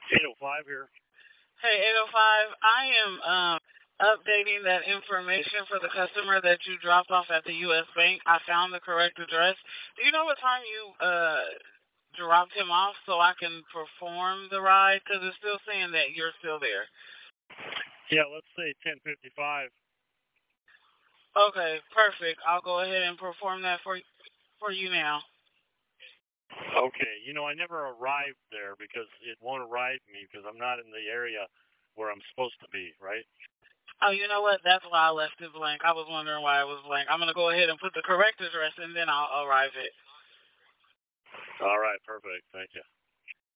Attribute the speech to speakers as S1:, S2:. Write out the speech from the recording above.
S1: 805 here.
S2: Hey, 805, I am updating that information for the customer that you dropped off at the U.S. Bank. I found the correct address. Do you know what time you dropped him off so I can perform the ride? Because it's still saying that you're still there.
S1: Yeah, let's say 10:55.
S2: Okay, perfect. I'll go ahead and perform that for you now.
S1: Okay, I never arrived there because it won't arrive me because I'm not in the area where I'm supposed to be, right?
S2: Oh, you know what? That's why I left it blank. I was wondering why it was blank. I'm going to go ahead and put the correct address and then I'll arrive it.
S1: All right, perfect. Thank you.